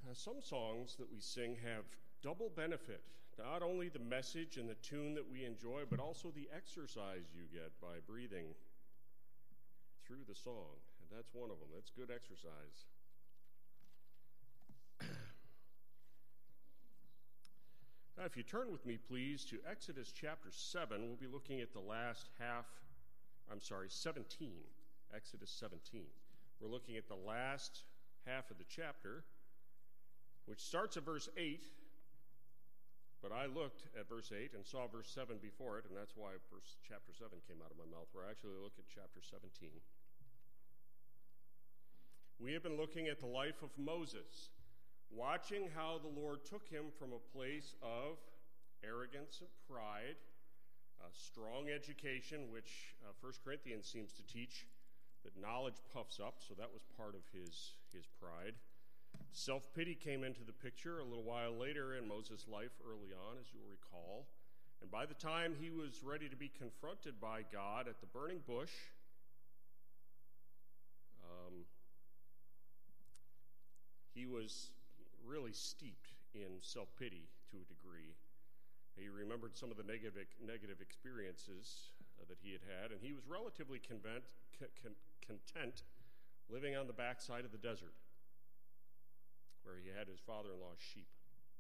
Some songs that we sing have double benefit. Not only the message and the tune that we enjoy, but also the exercise you get by breathing through the song. And that's one of them. That's good exercise. Now, if you turn with me, please, to Exodus chapter 7, we'll be looking at the last 17. Exodus 17. We're looking at the last half of the chapter, which starts at verse 8, but I looked at verse 8 and saw verse 7 before it, and that's why chapter 7 came out of my mouth, where I actually look at chapter 17. We have been looking at the life of Moses, watching how the Lord took him from a place of arrogance and pride, strong education, which 1 Corinthians seems to teach that knowledge puffs up, so that was part of his pride. Self-pity came into the picture a little while later in Moses' life early on, as you'll recall. And by the time he was ready to be confronted by God at the burning bush, he was really steeped in self-pity to a degree. He remembered some of the negative experiences that he had had, and he was relatively content living on the backside of the desert, where he had his father-in-law's sheep.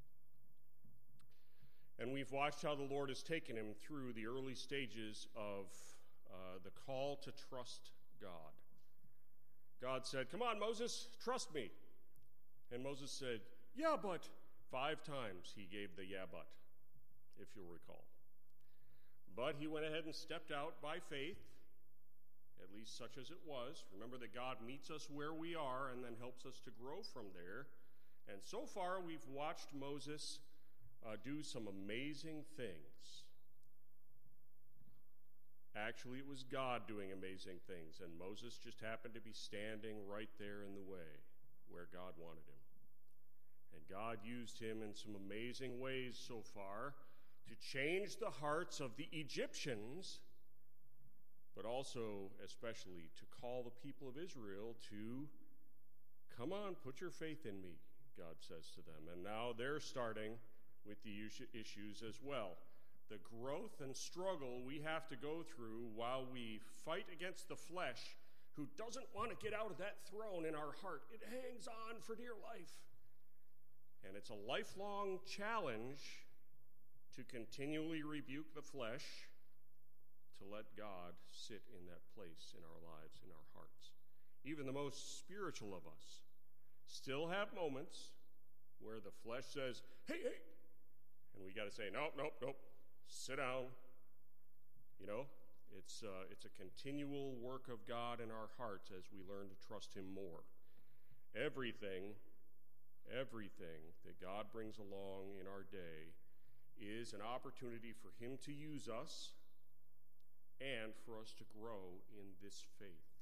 And we've watched how the Lord has taken him through the early stages of the call to trust God. God said, "Come on, Moses, trust me." And Moses said, "Yeah, but." 5 times he gave the "yeah, but," if you'll recall. But he went ahead and stepped out by faith, at least such as it was. Remember that God meets us where we are and then helps us to grow from there. And so far, we've watched Moses do some amazing things. Actually, it was God doing amazing things, and Moses just happened to be standing right there in the way where God wanted him. And God used him in some amazing ways so far to change the hearts of the Egyptians, but also especially to call the people of Israel to, "Come on, put your faith in me," God says to them. And now they're starting with the issues as well. The growth and struggle we have to go through while we fight against the flesh, who doesn't want to get out of that throne in our heart. It hangs on for dear life. And it's a lifelong challenge to continually rebuke the flesh, to let God sit in that place in our lives, in our hearts. Even the most spiritual of us still have moments where the flesh says, hey, and we got to say, nope, sit down. You know, it's a continual work of God in our hearts as we learn to trust him more. Everything that God brings along in our day is an opportunity for him to use us and for us to grow in this faith.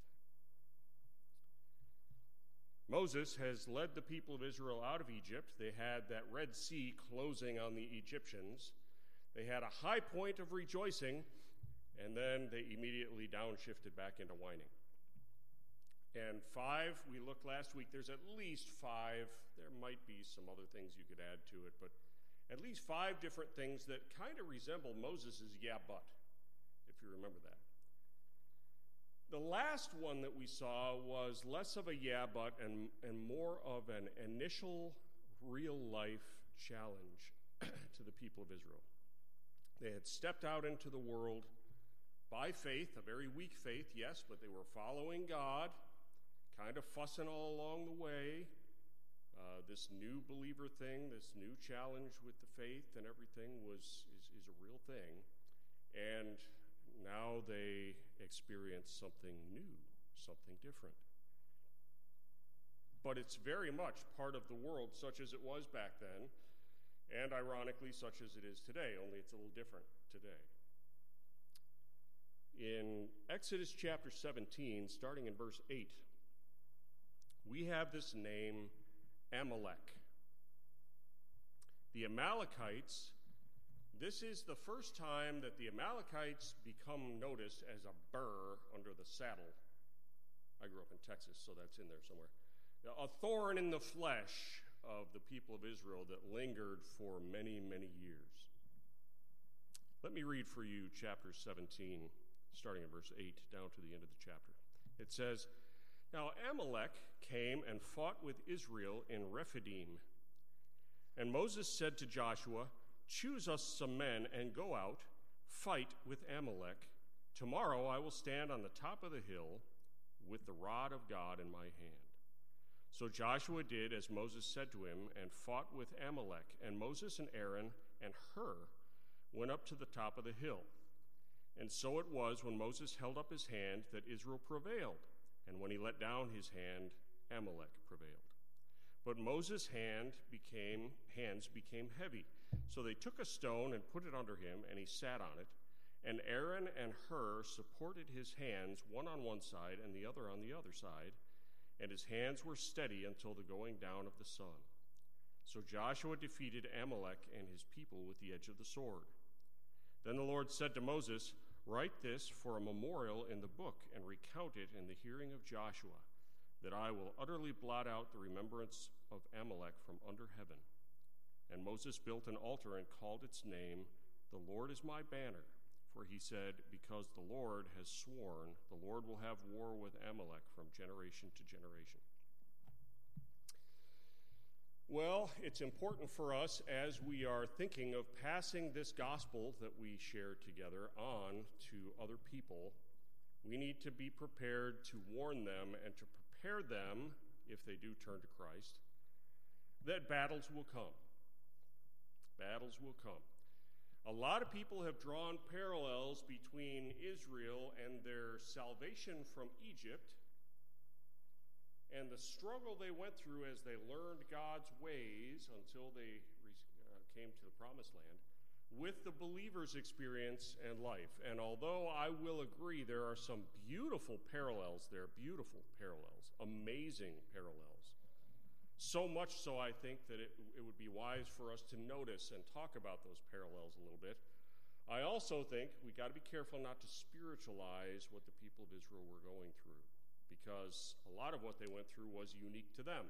Moses has led the people of Israel out of Egypt. They had that Red Sea closing on the Egyptians. They had a high point of rejoicing, and then they immediately downshifted back into whining. And 5, we looked last week, there's at least 5. There might be some other things you could add to it, but at least 5 different things that kind of resemble Moses' "yeah, but," if you remember that. The last one that we saw was less of a "yeah, but" and more of an initial real-life challenge to the people of Israel. They had stepped out into the world by faith, a very weak faith, yes, but they were following God, kind of fussing all along the way. This new believer thing, this new challenge with the faith and everything is a real thing. And now they experience something new, something different. But it's very much part of the world such as it was back then, and ironically such as it is today, only it's a little different today. In Exodus chapter 17, starting in verse 8, we have this name, Amalek. The Amalekites, this is the first time that the Amalekites become noticed as a burr under the saddle. I grew up in Texas, so that's in there somewhere. A thorn in the flesh of the people of Israel that lingered for many, many years. Let me read for you chapter 17, starting in verse 8, down to the end of the chapter. It says, "Now Amalek came and fought with Israel in Rephidim. And Moses said to Joshua, 'Choose us some men and go out, fight with Amalek. Tomorrow I will stand on the top of the hill with the rod of God in my hand.' So Joshua did as Moses said to him and fought with Amalek. And Moses and Aaron and Hur went up to the top of the hill. And so it was when Moses held up his hand that Israel prevailed, and when he let down his hand, Amalek prevailed. But Moses' hands became heavy. So they took a stone and put it under him, and he sat on it. And Aaron and Hur supported his hands, one on one side and the other on the other side, and his hands were steady until the going down of the sun. So Joshua defeated Amalek and his people with the edge of the sword. Then the Lord said to Moses, 'Write this for a memorial in the book and recount it in the hearing of Joshua, that I will utterly blot out the remembrance of Amalek from under heaven.' And Moses built an altar and called its name, 'The Lord is my banner.' For he said, 'Because the Lord has sworn, the Lord will have war with Amalek from generation to generation.'" Well, it's important for us as we are thinking of passing this gospel that we share together on to other people, we need to be prepared to warn them and to prepare them, if they do turn to Christ, that battles will come. Battles will come. A lot of people have drawn parallels between Israel and their salvation from Egypt and the struggle they went through as they learned God's ways until they came to the Promised Land, with the believer's experience and life. And although I will agree there are some beautiful parallels there, amazing parallels, so much so I think that it would be wise for us to notice and talk about those parallels a little bit. I also think we got to be careful not to spiritualize what the people of Israel were going through, because a lot of what they went through was unique to them.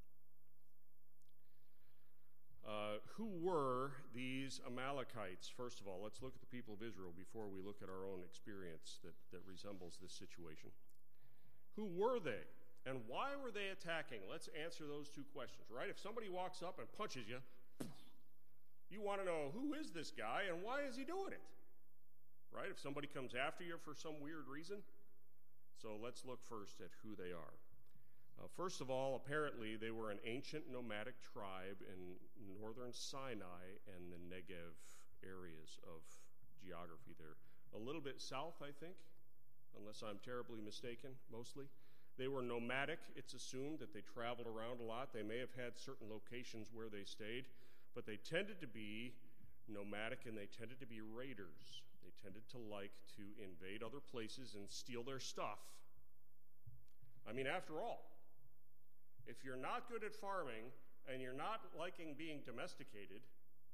Who were these Amalekites? First of all, let's look at the people of Israel before we look at our own experience that resembles this situation. Who were they? And why were they attacking? Let's answer those two questions, right? If somebody walks up and punches you, you want to know, who is this guy and why is he doing it? Right? If somebody comes after you for some weird reason. So let's look first at who they are. First of all, apparently they were an ancient nomadic tribe in northern Sinai and the Negev areas of geography there. A little bit south, I think, unless I'm terribly mistaken, mostly. They were nomadic. It's assumed that they traveled around a lot. They may have had certain locations where they stayed, but they tended to be nomadic and they tended to be raiders. They tended to like to invade other places and steal their stuff. I mean, after all, if you're not good at farming and you're not liking being domesticated,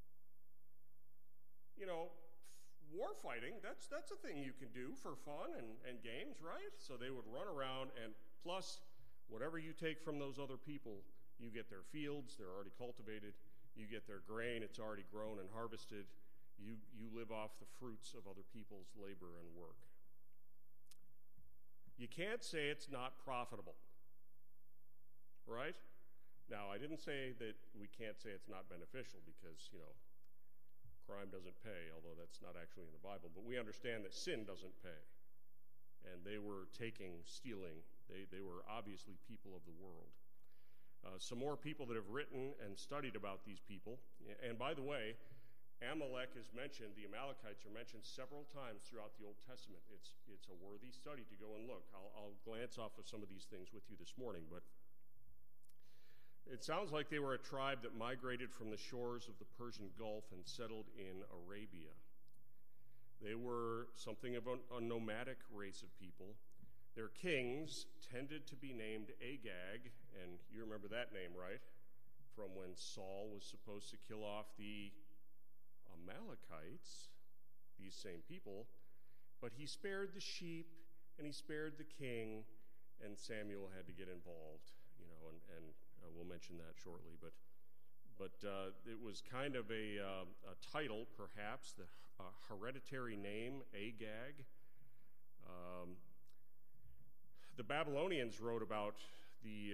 war fighting, that's a thing you can do for fun and games, right? So they would run around, and plus, whatever you take from those other people, you get their fields, they're already cultivated, you get their grain, it's already grown and harvested, you live off the fruits of other people's labor and work. You can't say it's not profitable, right? Now, I didn't say that we can't say it's not beneficial because, crime doesn't pay, although that's not actually in the Bible. But we understand that sin doesn't pay. And they were stealing. They were obviously people of the world. Some more people that have written and studied about these people. And by the way, Amalek is mentioned, the Amalekites are mentioned several times throughout the Old Testament. It's a worthy study to go and look. I'll glance off of some of these things with you this morning, but it sounds like they were a tribe that migrated from the shores of the Persian Gulf and settled in Arabia. They were something of a nomadic race of people. Their kings tended to be named Agag, and you remember that name, right? From when Saul was supposed to kill off the Amalekites, these same people, but he spared the sheep and he spared the king, and Samuel had to get involved, and We'll mention that shortly, but it was kind of a title, perhaps, the hereditary name, Agag. The Babylonians wrote about the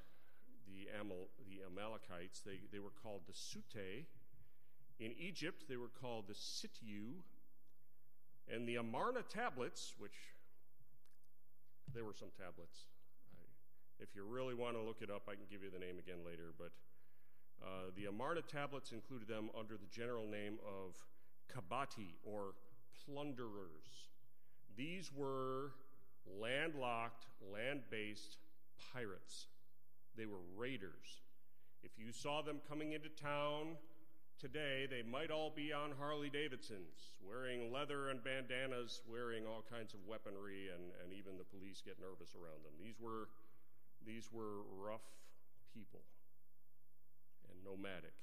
Amalekites. They were called the Sute. In Egypt, they were called the Sitiu. And the Amarna tablets, which there were some tablets. If you really want to look it up, I can give you the name again later. But the Amarna tablets included them under the general name of Kabati, or plunderers. These were landlocked, land-based pirates. They were raiders. If you saw them coming into town today, they might all be on Harley Davidsons, wearing leather and bandanas, wearing all kinds of weaponry, and even the police get nervous around them. These were rough people and nomadic.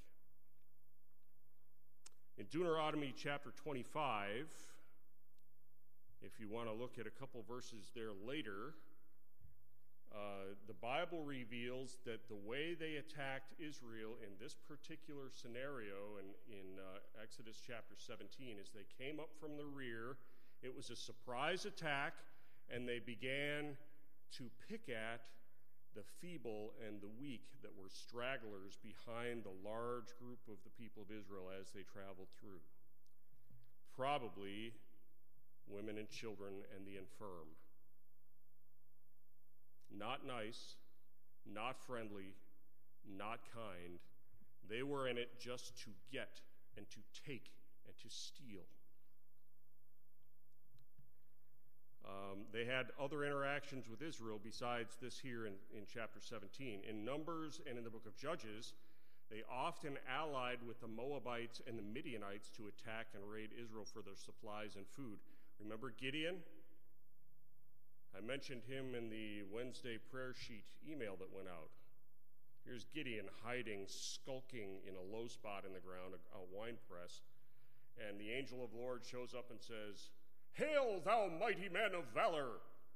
In Deuteronomy chapter 25, if you want to look at a couple verses there later, the Bible reveals that the way they attacked Israel in this particular scenario in Exodus chapter 17 is they came up from the rear. It was a surprise attack, and they began to pick at the feeble and the weak that were stragglers behind the large group of the people of Israel as they traveled through. Probably women and children and the infirm. Not nice, not friendly, not kind. They were in it just to get and to take and to steal. They had other interactions with Israel besides this here in chapter 17. In Numbers and in the book of Judges, they often allied with the Moabites and the Midianites to attack and raid Israel for their supplies and food. Remember Gideon? I mentioned him in the Wednesday prayer sheet email that went out. Here's Gideon hiding, skulking in a low spot in the ground, a wine press, and the angel of the Lord shows up and says, "Hail, thou mighty man of valor!"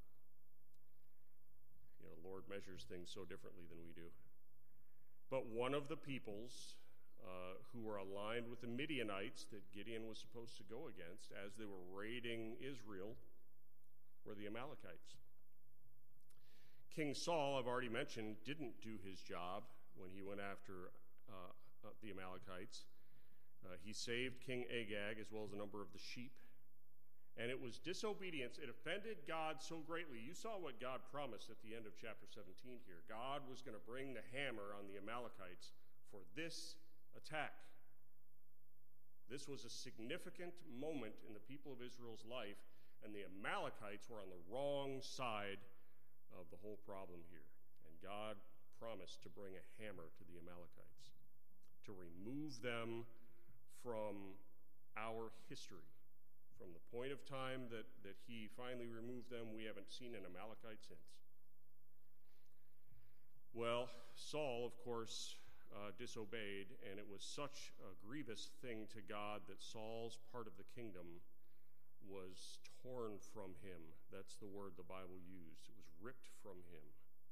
You know, the Lord measures things so differently than we do. But one of the peoples who were aligned with the Midianites that Gideon was supposed to go against as they were raiding Israel were the Amalekites. King Saul, I've already mentioned, didn't do his job when he went after the Amalekites. He saved King Agag as well as a number of the sheep. And it was disobedience. It offended God so greatly. You saw what God promised at the end of chapter 17 here. God was going to bring the hammer on the Amalekites for this attack. This was a significant moment in the people of Israel's life, and the Amalekites were on the wrong side of the whole problem here. And God promised to bring a hammer to the Amalekites, to remove them from our history. From the point of time that he finally removed them, we haven't seen an Amalekite since. Well, Saul, of course, disobeyed, and it was such a grievous thing to God that Saul's part of the kingdom was torn from him. That's the word the Bible used. It was ripped from him.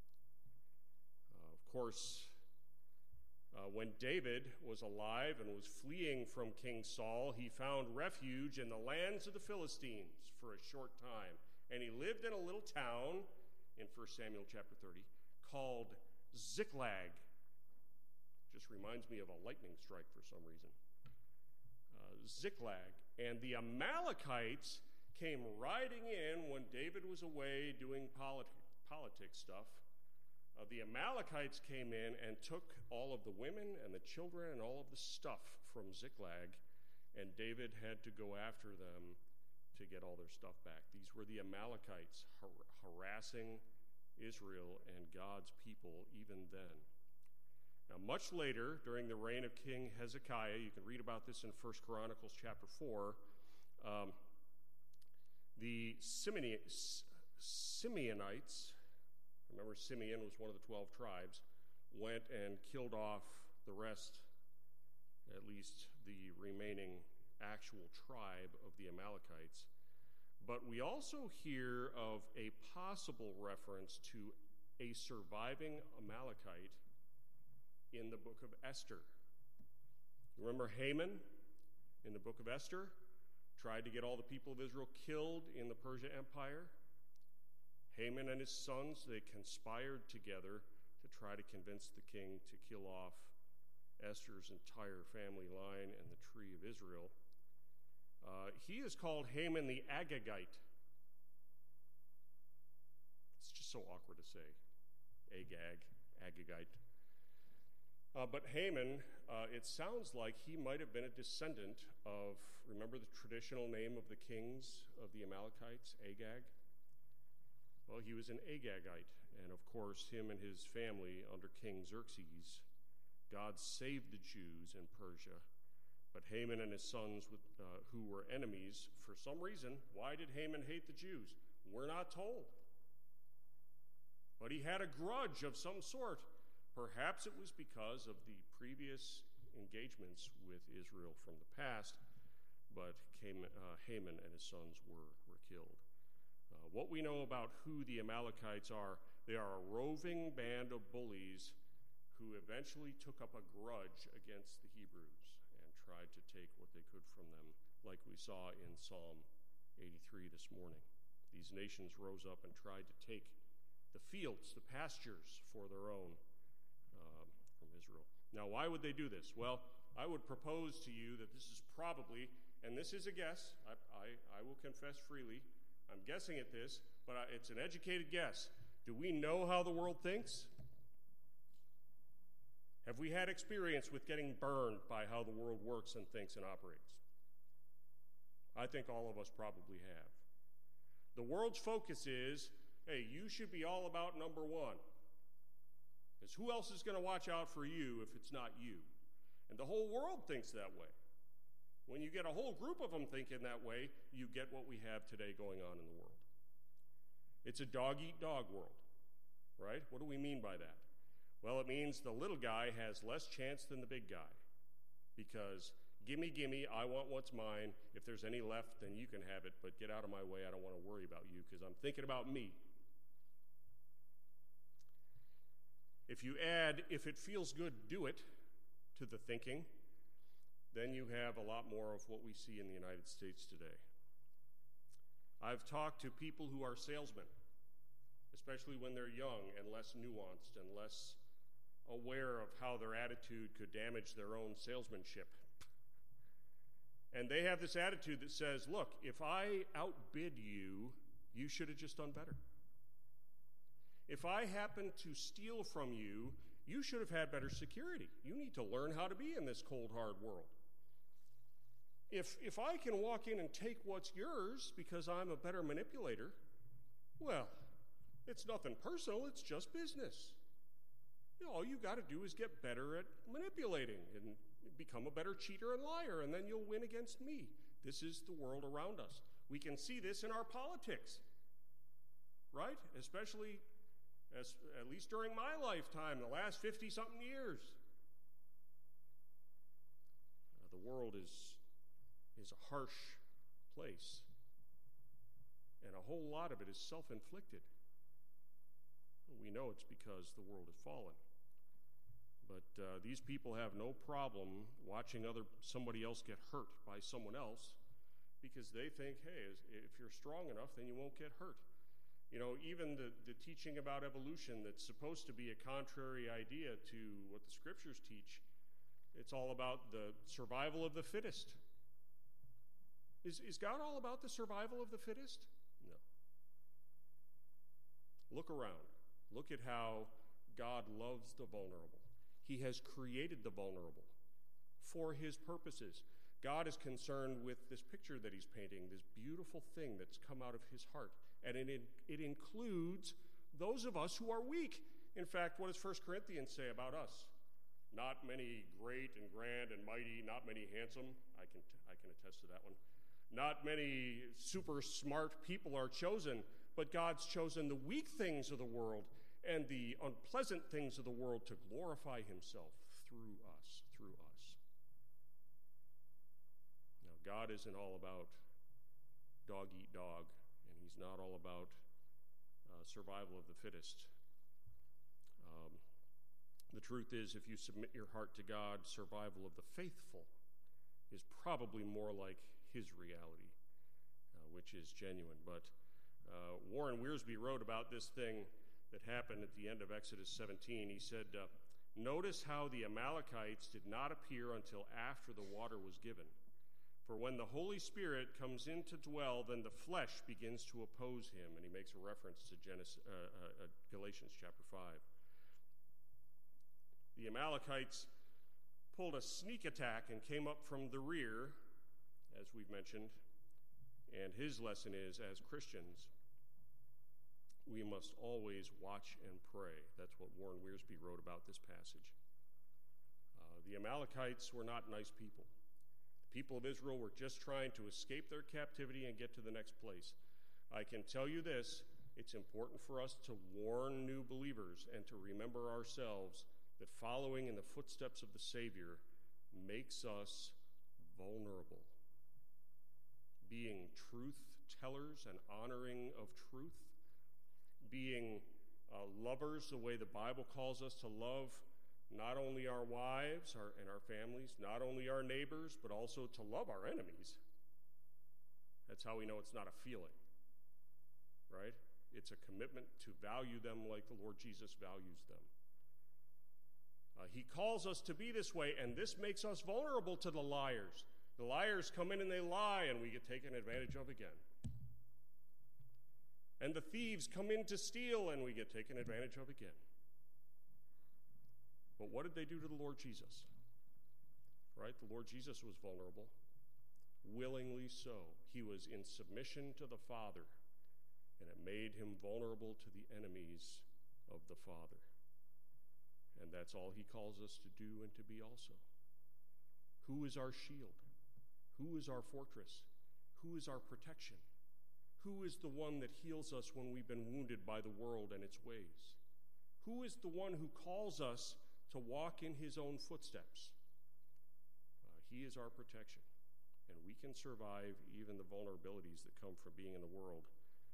Of course, when David was alive and was fleeing from King Saul, he found refuge in the lands of the Philistines for a short time. And he lived in a little town in 1 Samuel chapter 30 called Ziklag. Just reminds me of a lightning strike for some reason. Ziklag. And the Amalekites came riding in when David was away doing politics stuff. The Amalekites came in and took all of the women and the children and all of the stuff from Ziklag, and David had to go after them to get all their stuff back. These were the Amalekites harassing Israel and God's people even then. Now, much later, during the reign of King Hezekiah, you can read about this in 1 Chronicles chapter 4, the Simeonites, remember Simeon was one of the 12 tribes, went and killed off the rest, at least the remaining actual tribe of the Amalekites. But we also hear of a possible reference to a surviving Amalekite in the book of Esther. Remember Haman in the book of Esther? Tried to get all the people of Israel killed in the Persia Empire. Haman and his sons, they conspired together to try to convince the king to kill off Esther's entire family line and the tree of Israel. He is called Haman the Agagite. It's just so awkward to say. Agagite. But Haman, it sounds like he might have been a descendant of, remember the traditional name of the kings of the Amalekites, Agag? Well, he was an Agagite, and of course, him and his family under King Xerxes, God saved the Jews in Persia. But Haman and his sons, who were enemies, for some reason, why did Haman hate the Jews? We're not told. But he had a grudge of some sort. Perhaps it was because of the previous engagements with Israel from the past, but Haman and his sons were killed. What we know about who the Amalekites are, they are a roving band of bullies who eventually took up a grudge against the Hebrews and tried to take what they could from them, like we saw in Psalm 83 this morning. These nations rose up and tried to take the fields, the pastures for their own from Israel. Now, why would they do this? Well, I would propose to you that this is probably, and this is a guess, I will confess freely, I'm guessing at this, but it's an educated guess. Do we know how the world thinks? Have we had experience with getting burned by how the world works and thinks and operates? I think all of us probably have. The world's focus is, hey, you should be all about number one. Because who else is going to watch out for you if it's not you? And the whole world thinks that way. When you get a whole group of them thinking that way, you get what we have today going on in the world. It's a dog-eat-dog world, right? What do we mean by that? Well, it means the little guy has less chance than the big guy. Because gimme, I want what's mine. If there's any left, then you can have it, but get out of my way. I don't want to worry about you because I'm thinking about me. If you add, if it feels good, do it, to the thinking, then you have a lot more of what we see in the United States today. I've talked to people who are salesmen, especially when they're young and less nuanced and less aware of how their attitude could damage their own salesmanship. And they have this attitude that says, look, if I outbid you, you should have just done better. If I happen to steal from you, you should have had better security. You need to learn how to be in this cold, hard world. If I can walk in and take what's yours because I'm a better manipulator, well, it's nothing personal, it's just business. You know, all you got to do is get better at manipulating and become a better cheater and liar, and then you'll win against me. This is the world around us. We can see this in our politics, right? Especially, at least during my lifetime, the last 50-something years. The world is a harsh place, and a whole lot of it is self-inflicted. We know it's because the world has fallen. But these people have no problem watching somebody else get hurt by someone else because they think, hey, if you're strong enough, then you won't get hurt. You know, even the teaching about evolution that's supposed to be a contrary idea to what the scriptures teach, it's all about the survival of the fittest. Is God all about the survival of the fittest? No. Look around. Look at how God loves the vulnerable. He has created the vulnerable for his purposes. God is concerned with this picture that he's painting, this beautiful thing that's come out of his heart. And it includes those of us who are weak. In fact, what does 1 Corinthians say about us? Not many great and grand and mighty, not many handsome. I can attest to that one. Not many super smart people are chosen, but God's chosen the weak things of the world and the unpleasant things of the world to glorify himself through us. Now, God isn't all about dog eat dog, and he's not all about survival of the fittest. The truth is, if you submit your heart to God, survival of the faithful is probably more like his reality, which is genuine. But Warren Wiersbe wrote about this thing that happened at the end of Exodus 17. He said, notice how the Amalekites did not appear until after the water was given. For when the Holy Spirit comes in to dwell, then the flesh begins to oppose him. And he makes a reference to Galatians chapter 5. The Amalekites pulled a sneak attack and came up from the rear, as we've mentioned. And his lesson is, as Christians, we must always watch and pray. That's what Warren Wiersbe wrote about this passage. The Amalekites were not nice people. The people of Israel were just trying to escape their captivity and get to the next place. I can tell you this, it's important for us to warn new believers and to remember ourselves that following in the footsteps of the Savior makes us vulnerable. Being truth tellers and honoring of truth, being lovers the way the Bible calls us to love not only our wives and our families, not only our neighbors, but also to love our enemies. That's how we know it's not a feeling, right? It's a commitment to value them like the Lord Jesus values them. He calls us to be this way, and this makes us vulnerable to the liars. The liars come in and they lie, and we get taken advantage of again. And the thieves come in to steal, and we get taken advantage of again. But what did they do to the Lord Jesus? Right? The Lord Jesus was vulnerable. Willingly so. He was in submission to the Father, and it made him vulnerable to the enemies of the Father. And that's all he calls us to do and to be also. Who is our shield? Who is our fortress? Who is our protection? Who is the one that heals us when we've been wounded by the world and its ways? Who is the one who calls us to walk in his own footsteps? He is our protection, and we can survive even the vulnerabilities that come from being in the world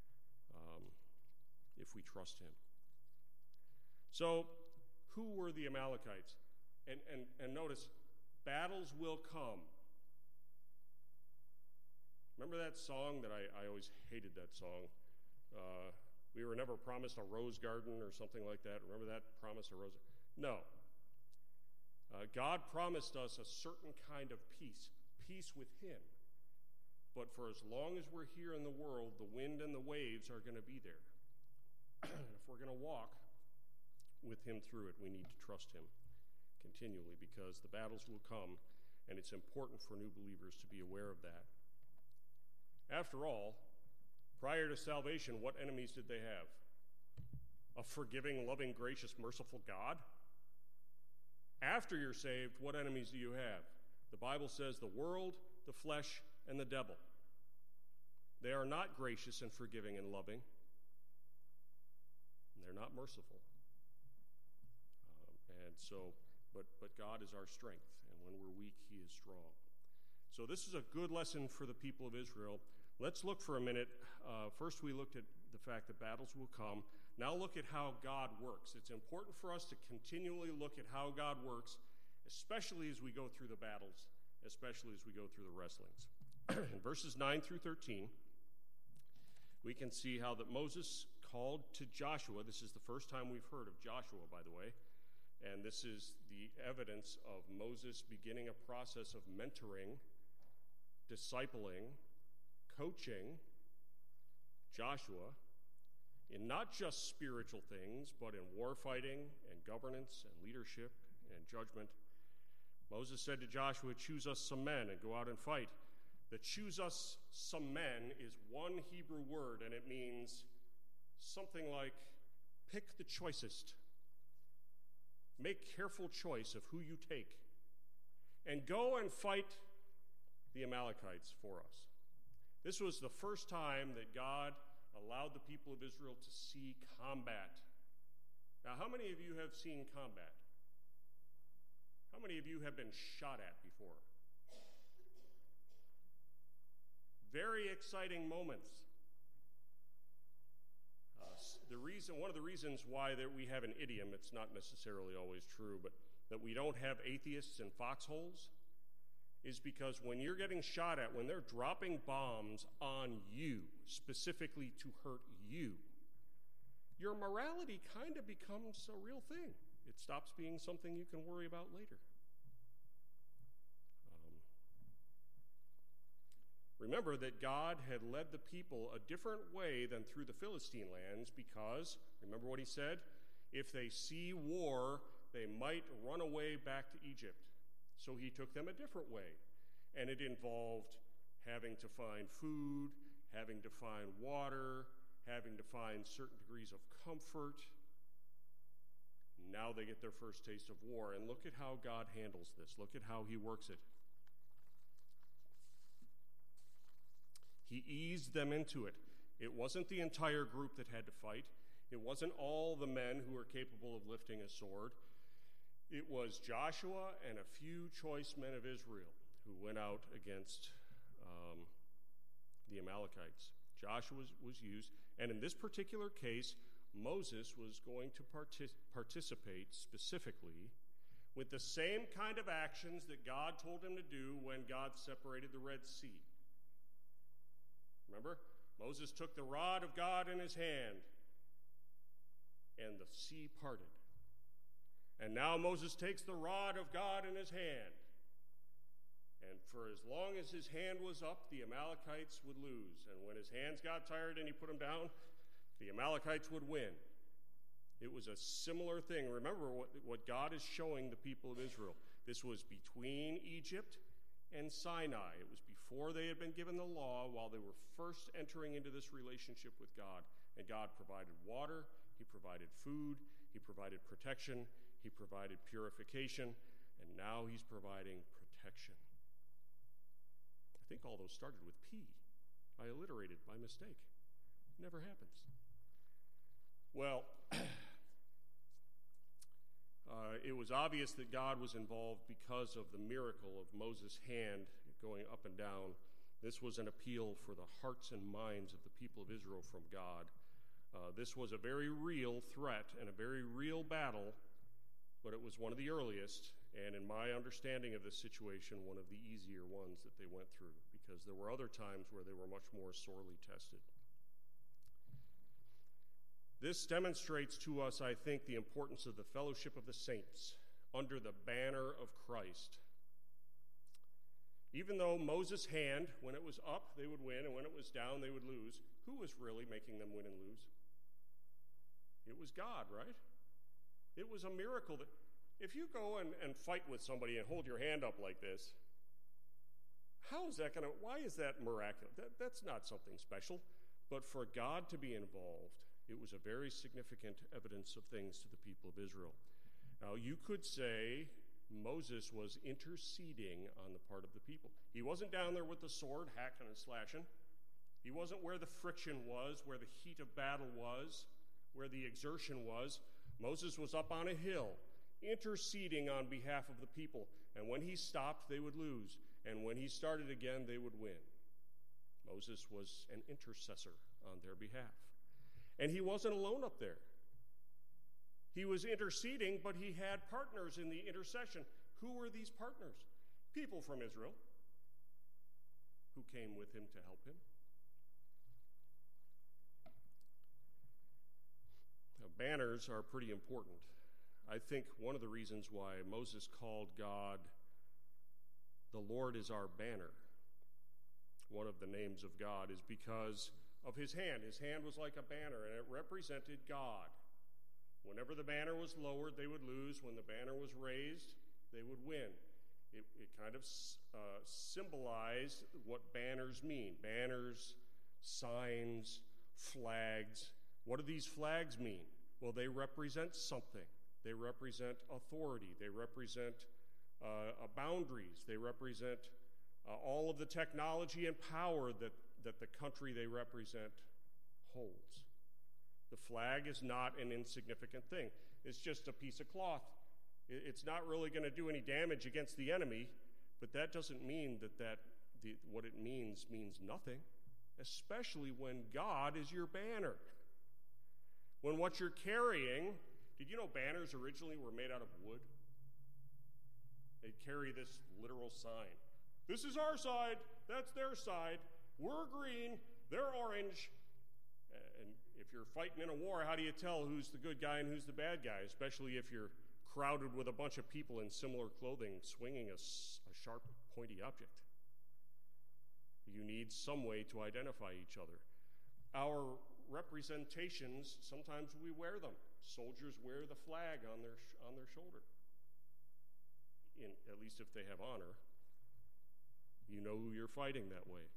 if we trust him. So, who were the Amalekites? And notice, battles will come. Remember that song that I always hated that song? We were never promised a rose garden or something like that. Remember that promise, a rose? No. God promised us a certain kind of peace with him. But for as long as we're here in the world, the wind and the waves are going to be there. If we're going to walk with him through it, we need to trust him continually, because the battles will come, and it's important for new believers to be aware of that. After all, prior to salvation, what enemies did they have? A forgiving, loving, gracious, merciful God? After you're saved, what enemies do you have? The Bible says the world, the flesh, and the devil. They are not gracious and forgiving and loving. They're not merciful. But God is our strength, and when we're weak, he is strong. So this is a good lesson for the people of Israel. Let's look for a minute. First, we looked at the fact that battles will come. Now look at how God works. It's important for us to continually look at how God works, especially as we go through the battles, especially as we go through the wrestlings. In verses 9 through 13, we can see how that Moses called to Joshua. This is the first time we've heard of Joshua, by the way. And this is the evidence of Moses beginning a process of mentoring, discipling, coaching Joshua in not just spiritual things, but in war fighting and governance and leadership and judgment. Moses said to Joshua, "Choose us some men and go out and fight." The "choose us some men" is one Hebrew word, and it means something like pick the choicest. Make careful choice of who you take, and go and fight the Amalekites for us. This was the first time that God allowed the people of Israel to see combat. Now, how many of you have seen combat? How many of you have been shot at before? Very exciting moments. One of the reasons why we have an idiom, it's not necessarily always true, but that we don't have atheists in foxholes, is because when you're getting shot at, when they're dropping bombs on you, specifically to hurt you, your morality kind of becomes a real thing. It stops being something you can worry about later. Remember that God had led the people a different way than through the Philistine lands because, remember what he said? If they see war, they might run away back to Egypt. So he took them a different way. And it involved having to find food, having to find water, having to find certain degrees of comfort. Now they get their first taste of war. And look at how God handles this. Look at how he works it. He eased them into it. It wasn't the entire group that had to fight. It wasn't all the men who were capable of lifting a sword. It was Joshua and a few choice men of Israel who went out against the Amalekites. Joshua was used, and in this particular case, Moses was going to participate specifically with the same kind of actions that God told him to do when God separated the Red Sea. Remember? Moses took the rod of God in his hand, and the sea parted. And now Moses takes the rod of God in his hand. And for as long as his hand was up, the Amalekites would lose. And when his hands got tired and he put them down, the Amalekites would win. It was a similar thing. Remember what God is showing the people of Israel. This was between Egypt and Sinai. It was before they had been given the law, while they were first entering into this relationship with God. And God provided water, he provided food, he provided protection, he provided purification, and now he's providing protection. I think all those started with P. I alliterated by mistake. Never happens. Well, it was obvious that God was involved because of the miracle of Moses' hand going up and down. This was an appeal for the hearts and minds of the people of Israel from God. This was a very real threat and a very real battle, but it was one of the earliest, and in my understanding of this situation, one of the easier ones that they went through, because there were other times where they were much more sorely tested. This demonstrates to us, I think, the importance of the fellowship of the saints under the banner of Christ. Even though Moses' hand, when it was up, they would win, and when it was down, they would lose, who was really making them win and lose? It was God, right? It was a miracle that if you go and fight with somebody and hold your hand up like this, why is that miraculous? That's not something special. But for God to be involved, it was a very significant evidence of things to the people of Israel. Now, you could say Moses was interceding on the part of the people. He wasn't down there with the sword, hacking and slashing. He wasn't where the friction was, where the heat of battle was, where the exertion was. Moses was up on a hill, interceding on behalf of the people. And when he stopped, they would lose. And when he started again, they would win. Moses was an intercessor on their behalf. And he wasn't alone up there. He was interceding, but he had partners in the intercession. Who were these partners? People from Israel who came with him to help him. Now, banners are pretty important. I think one of the reasons why Moses called God, the Lord is our banner, one of the names of God, is because of his hand. His hand was like a banner, and it represented God. Whenever the banner was lowered, they would lose. When the banner was raised, they would win. It kind of symbolized what banners mean. Banners, signs, flags. What do these flags mean? Well, they represent something. They represent authority. They represent boundaries. They represent all of the technology and power that the country they represent holds. The flag is not an insignificant thing. It's just a piece of cloth. It's not really going to do any damage against the enemy, but that doesn't mean that what it means nothing, especially when God is your banner. When what you're carrying, did you know banners originally were made out of wood? They'd carry this literal sign. This is our side, that's their side. We're green, they're orange. And if you're fighting in a war, how do you tell who's the good guy and who's the bad guy, especially if you're crowded with a bunch of people in similar clothing swinging a sharp, pointy object? You need some way to identify each other. Our representations, sometimes we wear them. Soldiers wear the flag on their shoulder. At least if they have honor, you know who you're fighting that way.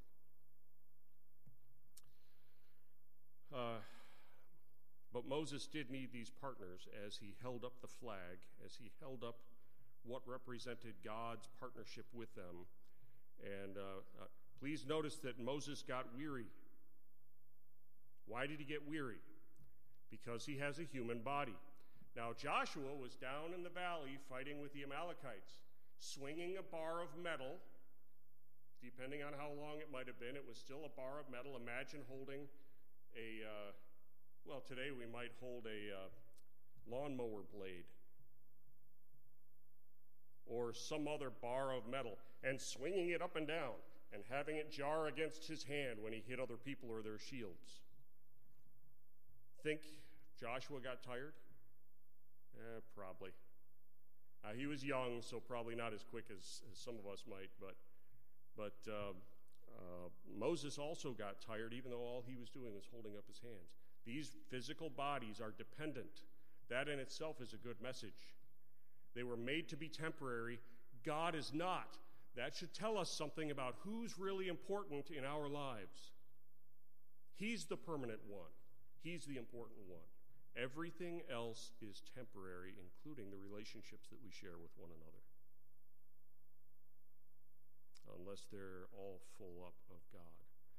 But Moses did need these partners as he held up the flag, as he held up what represented God's partnership with them. And please notice that Moses got weary. Why did he get weary? Because he has a human body. Now, Joshua was down in the valley fighting with the Amalekites, swinging a bar of metal. Depending on how long it might have been, it was still a bar of metal. Imagine holding today we might hold a lawnmower blade or some other bar of metal and swinging it up and down and having it jar against his hand when he hit other people or their shields. Think Joshua got tired? Probably. He was young, so probably not as quick as some of us might, but Moses also got tired, even though all he was doing was holding up his hands. These physical bodies are dependent. That in itself is a good message. They were made to be temporary. God is not. That should tell us something about who's really important in our lives. He's the permanent one. He's the important one. Everything else is temporary, including the relationships that we share with one another, unless they're all full up of God.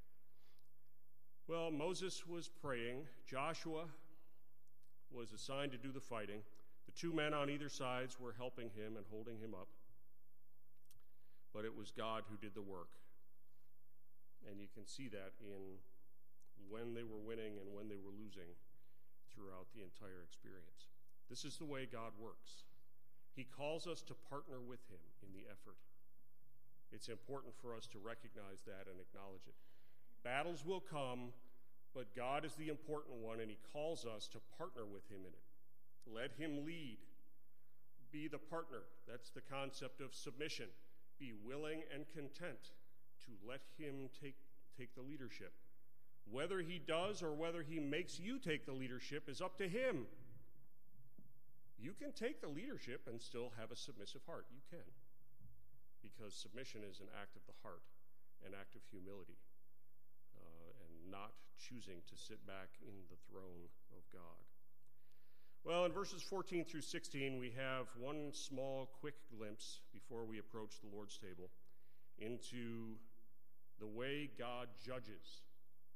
Well, Moses was praying. Joshua was assigned to do the fighting. The two men on either sides were helping him and holding him up. But it was God who did the work. And you can see that in when they were winning and when they were losing throughout the entire experience. This is the way God works. He calls us to partner with him in the effort. It's important for us to recognize that and acknowledge it. Battles will come, but God is the important one, and he calls us to partner with him in it. Let him lead. Be the partner. That's the concept of submission. Be willing and content to let him take the leadership. Whether he does or whether he makes you take the leadership is up to him. You can take the leadership and still have a submissive heart. You can. Because submission is an act of the heart, an act of humility, and not choosing to sit back in the throne of God. Well, in verses 14 through 16, we have one small, quick glimpse before we approach the Lord's table into the way God judges.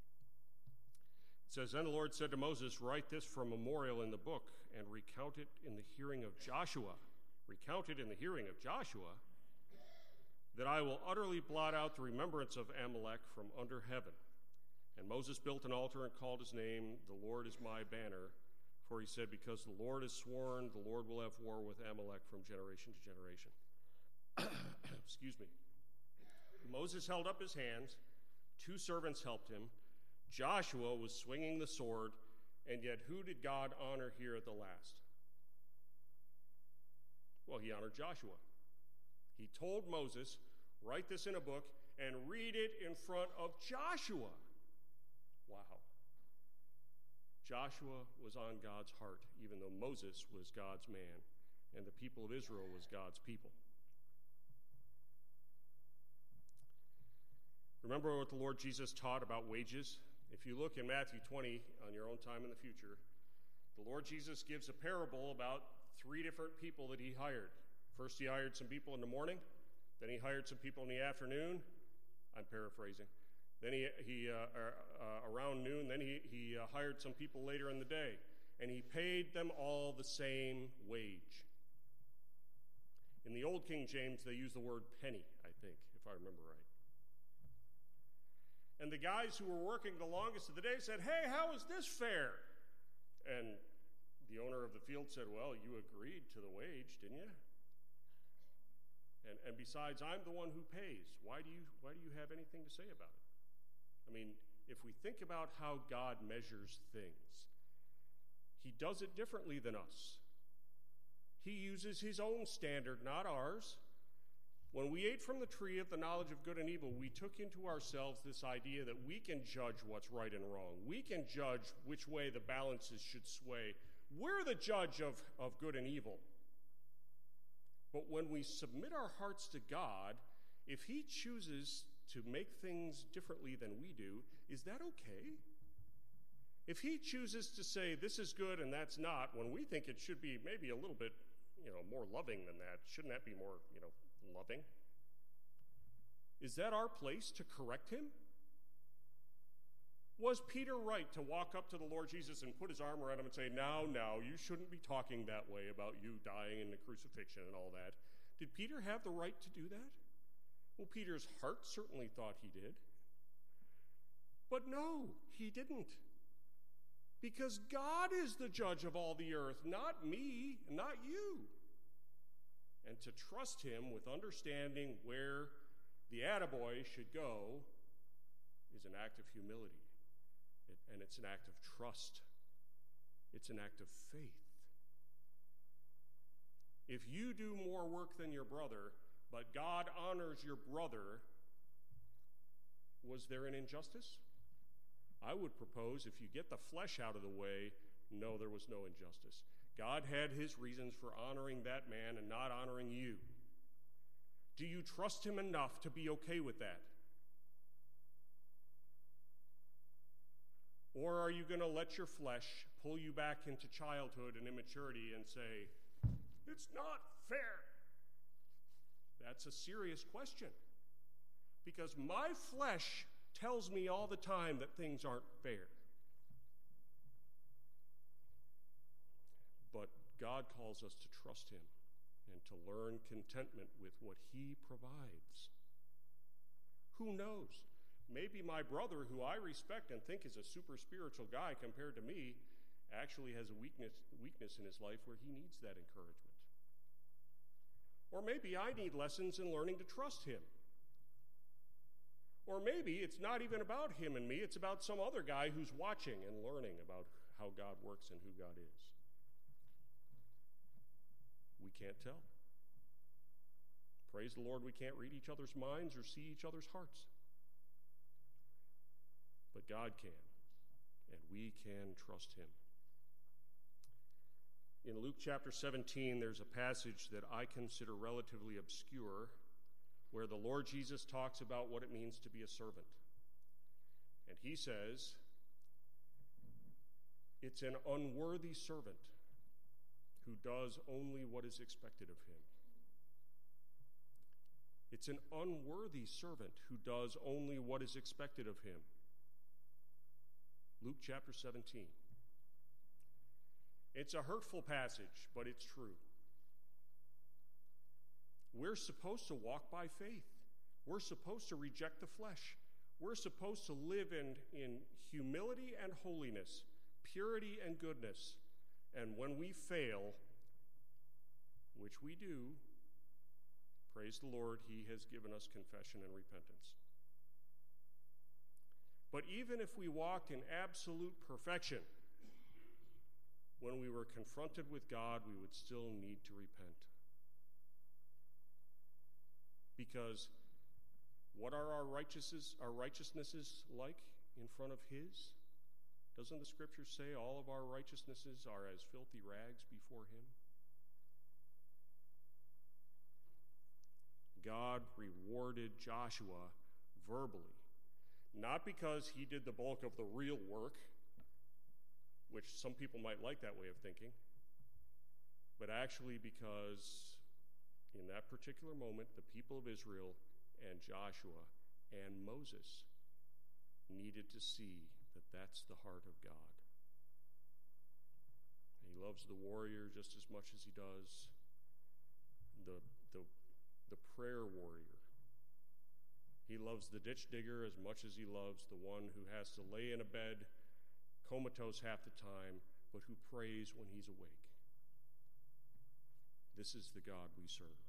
It says, "Then the Lord said to Moses, write this for a memorial in the book and recount it in the hearing of Joshua. Recount it in the hearing of Joshua, that I will utterly blot out the remembrance of Amalek from under heaven. And Moses built an altar and called his name, The Lord is my banner. For he said, because the Lord has sworn, the Lord will have war with Amalek from generation to generation." Excuse me. Moses held up his hands. 2 servants helped him. Joshua was swinging the sword, and yet who did God honor here at the last? Well, he honored Joshua. He told Moses, write this in a book and read it in front of Joshua. Wow. Joshua was on God's heart, even though Moses was God's man, and the people of Israel was God's people. Remember what the Lord Jesus taught about wages? If you look in Matthew 20 on your own time in the future, the Lord Jesus gives a parable about 3 different people that he hired. First, he hired some people in the morning. Then he hired some people in the afternoon. I'm paraphrasing. Then he around noon, then he hired some people later in the day. And he paid them all the same wage. In the Old King James, they use the word penny, I think, if I remember right. And the guys who were working the longest of the day said, hey, how is this fair? And the owner of the field said, well, you agreed to the wage, didn't you? And besides, I'm the one who pays. Why do you have anything to say about it? I mean, if we think about how God measures things, he does it differently than us. He uses his own standard, not ours. When we ate from the tree of the knowledge of good and evil, we took into ourselves this idea that we can judge what's right and wrong. We can judge which way the balances should sway. We're the judge of good and evil. But when we submit our hearts to God, if he chooses to make things differently than we do, is that okay? If he chooses to say this is good and that's not, when we think it should be maybe a little bit, more loving than that, shouldn't that be more, loving? Is that our place to correct him? Was Peter right to walk up to the Lord Jesus and put his arm around him and say, now, you shouldn't be talking that way about you dying in the crucifixion and all that? Did Peter have the right to do that? Well, Peter's heart certainly thought he did. But no, he didn't. Because God is the judge of all the earth, not me, not you. And to trust him with understanding where the attaboy should go is an act of humility. And it's an act of trust. It's an act of faith. If you do more work than your brother, but God honors your brother, was there an injustice? I would propose, if you get the flesh out of the way, no, there was no injustice. God had his reasons for honoring that man and not honoring you. Do you trust him enough to be okay with that? Or are you going to let your flesh pull you back into childhood and immaturity and say, it's not fair? That's a serious question. Because my flesh tells me all the time that things aren't fair. But God calls us to trust him and to learn contentment with what he provides. Who knows? Maybe my brother, who I respect and think is a super spiritual guy compared to me, actually has a weakness in his life where he needs that encouragement. Or maybe I need lessons in learning to trust him. Or maybe it's not even about him and me, it's about some other guy who's watching and learning about how God works and who God is. We can't tell. Praise the Lord, we can't read each other's minds or see each other's hearts. But God can, and we can trust him. In Luke chapter 17, there's a passage that I consider relatively obscure, where the Lord Jesus talks about what it means to be a servant. And he says, it's an unworthy servant who does only what is expected of him. It's an unworthy servant who does only what is expected of him. Luke chapter 17. It's a hurtful passage, but it's true. We're supposed to walk by faith. We're supposed to reject the flesh. We're supposed to live in humility and holiness, purity and goodness. And when we fail, which we do, praise the Lord, he has given us confession and repentance. But even if we walked in absolute perfection, when we were confronted with God, we would still need to repent. Because what are our righteousnesses like in front of his? Doesn't the scripture say all of our righteousnesses are as filthy rags before him? God rewarded Joshua verbally, not because he did the bulk of the real work, which some people might like that way of thinking, but actually because in that particular moment, the people of Israel and Joshua and Moses needed to see that that's the heart of God. He loves the warrior just as much as he does the prayer warrior. He loves the ditch digger as much as he loves the one who has to lay in a bed comatose half the time, but who prays when he's awake. This is the God we serve.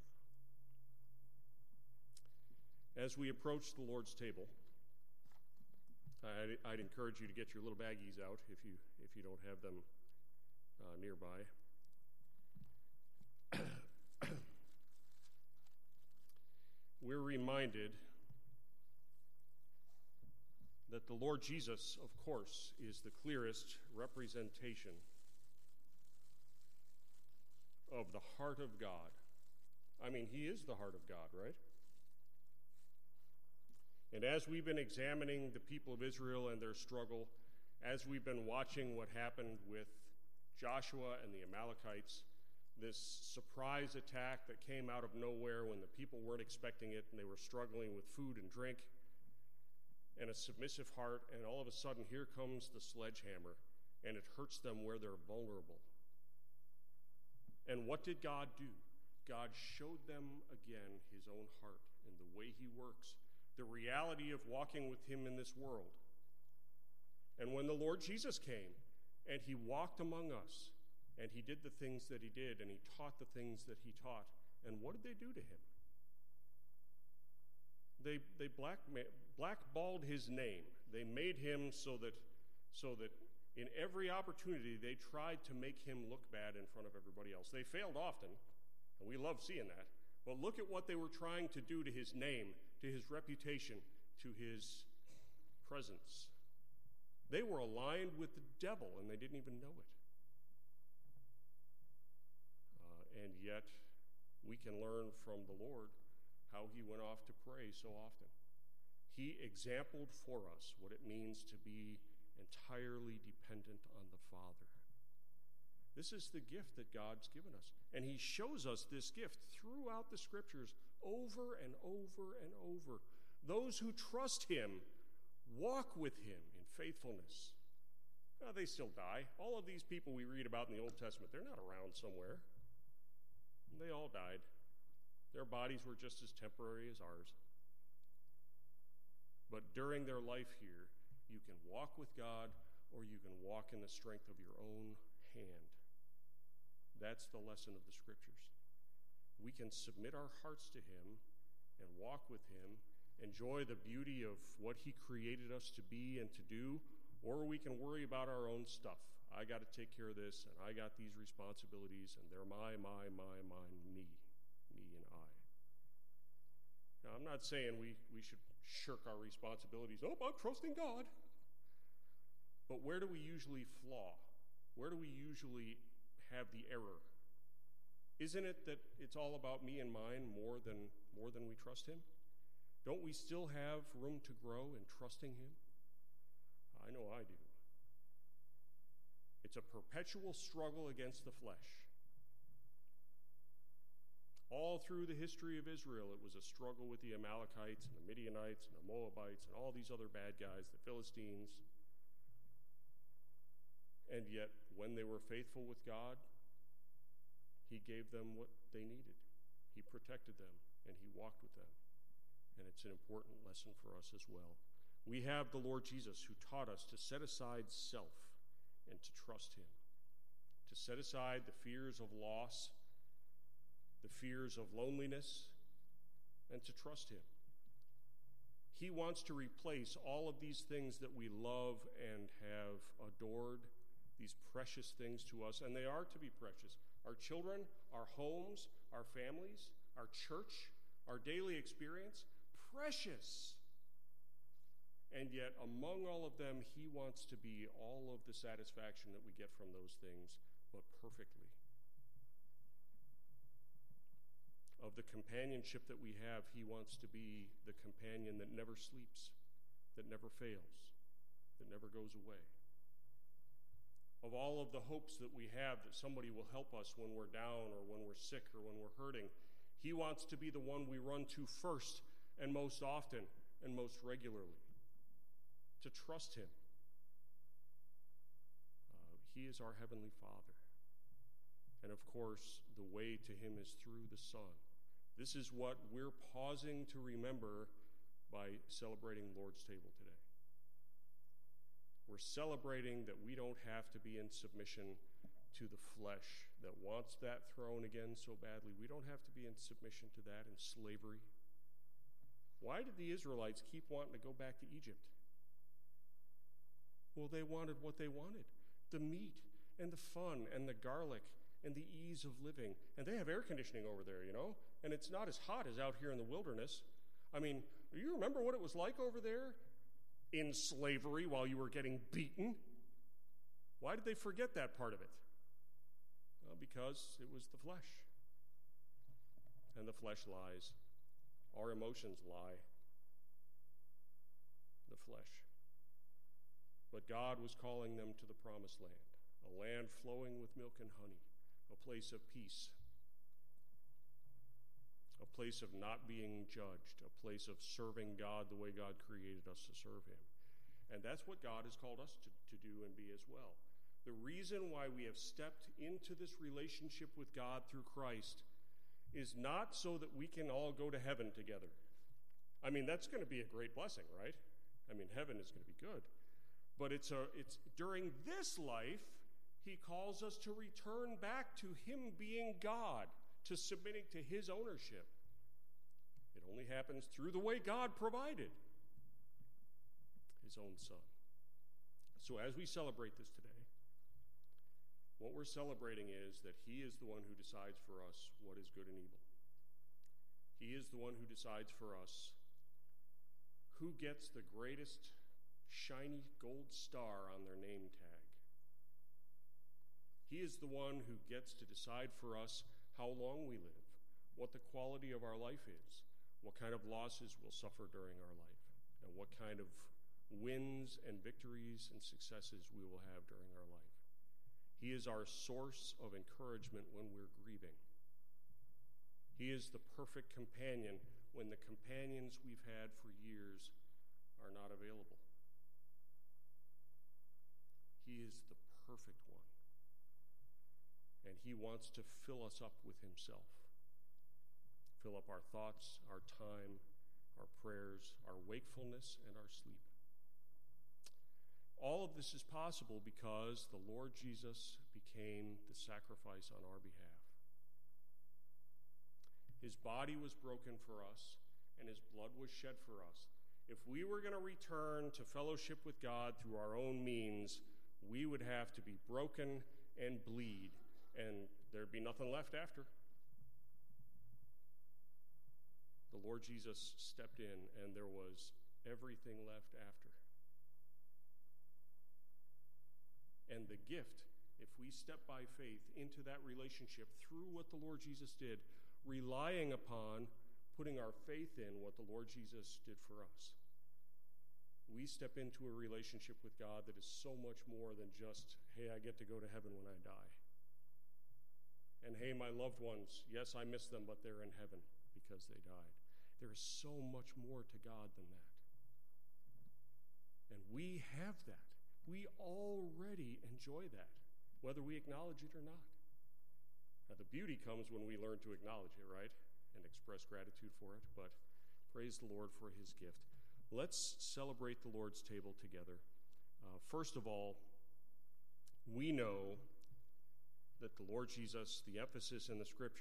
As we approach the Lord's table, I'd encourage you to get your little baggies out if you don't have them nearby. We're reminded that the Lord Jesus, of course, is the clearest representation of the heart of God. I mean, he is the heart of God, right? And as we've been examining the people of Israel and their struggle, as we've been watching what happened with Joshua and the Amalekites, this surprise attack that came out of nowhere when the people weren't expecting it and they were struggling with food and drink and a submissive heart, and all of a sudden here comes the sledgehammer and it hurts them where they're vulnerable. And what did God do? God showed them again his own heart and the way he works, the reality of walking with him in this world. And when the Lord Jesus came and he walked among us and he did the things that he did and he taught the things that he taught, and what did they do to him? They blackballed his name. They made him so that in every opportunity they tried to make him look bad in front of everybody else. They failed often, and we love seeing that. But look at what they were trying to do to his name, to his reputation, to his presence. They were aligned with the devil, and they didn't even know it. And yet, we can learn from the Lord how he went off to pray so often. He exampled for us what it means to be entirely dependent on the Father. This is the gift that God's given us. And he shows us this gift throughout the scriptures over and over and over. Those who trust him walk with him in faithfulness. Now, they still die. All of these people we read about in the Old Testament, they're not around somewhere. They all died. Their bodies were just as temporary as ours. But during their life here, you can walk with God or you can walk in the strength of your own hand. That's the lesson of the scriptures. We can submit our hearts to him and walk with him, enjoy the beauty of what he created us to be and to do, or we can worry about our own stuff. I got to take care of this, and I got these responsibilities, and they're me and I. Now, I'm not saying we should shirk our responsibilities. Oh, I'm trusting God. But where do we usually flaw? Where do we usually have the error? Isn't it that it's all about me and mine more than we trust him? Don't we still have room to grow in trusting him? I know I do. It's a perpetual struggle against the flesh. All through the history of Israel, it was a struggle with the Amalekites and the Midianites and the Moabites and all these other bad guys, the Philistines. And yet, when they were faithful with God, he gave them what they needed. He protected them, and he walked with them. And it's an important lesson for us as well. We have the Lord Jesus who taught us to set aside self and to trust him, to set aside the fears of loss, the fears of loneliness, and to trust him. He wants to replace all of these things that we love and have adored, these precious things to us, and they are to be precious. Our children, our homes, our families, our church, our daily experience, precious. And yet, among all of them, he wants to be all of the satisfaction that we get from those things, but perfectly. Of the companionship that we have, he wants to be the companion that never sleeps, that never fails, that never goes away. Of all of the hopes that we have that somebody will help us when we're down or when we're sick or when we're hurting, he wants to be the one we run to first and most often and most regularly. To trust him. He is our Heavenly Father. And of course, the way to him is through the Son. This is what we're pausing to remember by celebrating Lord's table today. We're celebrating that we don't have to be in submission to the flesh that wants that throne again so badly. We don't have to be in submission to that, in slavery. Why did the Israelites keep wanting to go back to Egypt? Well, they wanted what they wanted. The meat and the fun and the garlic and the ease of living. And they have air conditioning over there, and it's not as hot as out here in the wilderness. I mean, do you remember what it was like over there in slavery while you were getting beaten? Why did they forget that part of it? Well, because it was the flesh. And the flesh lies. Our emotions lie. The flesh. But God was calling them to the promised land, a land flowing with milk and honey, a place of peace, a place of not being judged, a place of serving God the way God created us to serve him. And that's what God has called us to do and be as well. The reason why we have stepped into this relationship with God through Christ is not so that we can all go to heaven together. I mean, that's going to be a great blessing, right? I mean, heaven is going to be good. But it's during this life, he calls us to return back to him being God, to submitting to his ownership. It only happens through the way God provided his own son. So as we celebrate this today, what we're celebrating is that he is the one who decides for us what is good and evil. He is the one who decides for us who gets the greatest shiny gold star on their name tag. He is the one who gets to decide for us how long we live, what the quality of our life is, what kind of losses we'll suffer during our life, and what kind of wins and victories and successes we will have during our life. He is our source of encouragement when we're grieving. He is the perfect companion when the companions we've had for years are not available. He is the perfect one. And he wants to fill us up with himself. Fill up our thoughts, our time, our prayers, our wakefulness, and our sleep. All of this is possible because the Lord Jesus became the sacrifice on our behalf. His body was broken for us, and his blood was shed for us. If we were going to return to fellowship with God through our own means, we would have to be broken and bleed, and there'd be nothing left after. The Lord Jesus stepped in, and there was everything left after. And the gift, if we step by faith into that relationship through what the Lord Jesus did, relying upon putting our faith in what the Lord Jesus did for us, we step into a relationship with God that is so much more than just, hey, I get to go to heaven when I die. And hey, my loved ones, yes, I miss them, but they're in heaven because they died. There is so much more to God than that. And we have that. We already enjoy that, whether we acknowledge it or not. Now, the beauty comes when we learn to acknowledge it, right? And express gratitude for it, but praise the Lord for his gift. Let's celebrate the Lord's table together. First of all, we know that the Lord Jesus, the emphasis in the scripture,